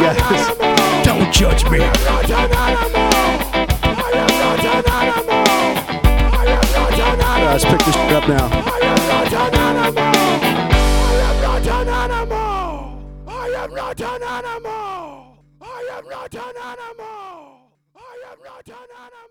Yes. Don't judge me. Let's pick this shit up now. I am not an animal. I am not an animal. I am not an animal. I am not an animal. I am not an animal.